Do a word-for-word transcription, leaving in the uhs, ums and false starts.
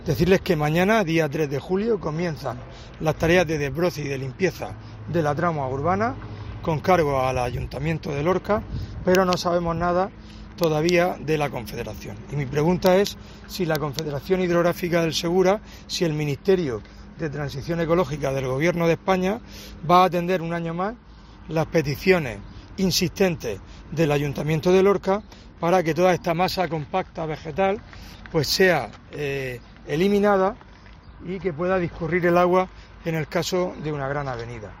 Decirles que mañana, día tres de julio, comienzan las tareas de desbroce y de limpieza de la trama urbana con cargo al Ayuntamiento de Lorca, pero no sabemos nada todavía de la Confederación. Y mi pregunta es si la Confederación Hidrográfica del Segura, si el Ministerio de Transición Ecológica del Gobierno de España va a atender un año más las peticiones insistentes del Ayuntamiento de Lorca para que toda esta masa compacta vegetal pues sea eh, eliminada y que pueda discurrir el agua en el caso de una gran avenida.